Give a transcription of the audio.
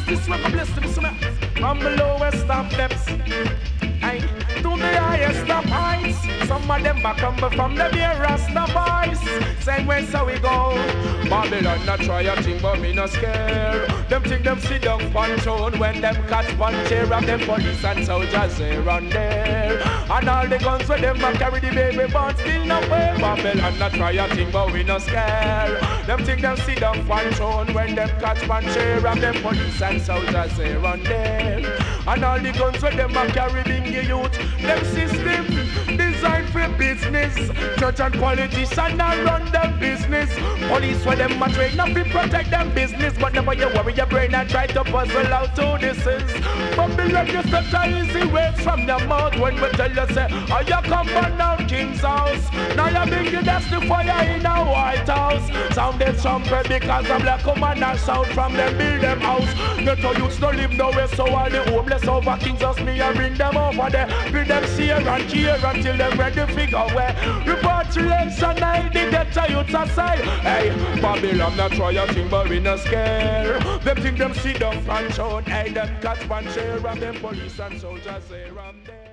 this way, bless them, from the lowest of depths, aye, to the highest of heights. Some of them back come from the nearest of voice. Same way so we go. Babylon not try a thing but me no scare. Them think them sit down on throne when them catch one chair of them police and soldiers they run there. And all the guns with them a carry the baby but still no way. Babylon not try a thing but we no scare. Them think them sit down on throne when them catch one chair of them police and soldiers they run there. And all the guns with them a carry the youth. Them system designed for business. Church and politicians a run them business. Police for them a train up to protect them business. But never you worry your brain and try to puzzle out who this is. Babylon you set a easy words from your mouth when we tell you say, oh you come burn down King's house. Now you bring the dust the fire in the White House. Sound the trumpet because the black commander shout from them build them house. Get our youths don't live nowhere so all the homeless over King's house me and bring them over there. Build them share and care until them ready figure where repatriation I the get a youth aside. Hey, Babylon not try a thing but we no scare. Them think them sit down front show. Hey, them catch one share of them police and soldiers they run there.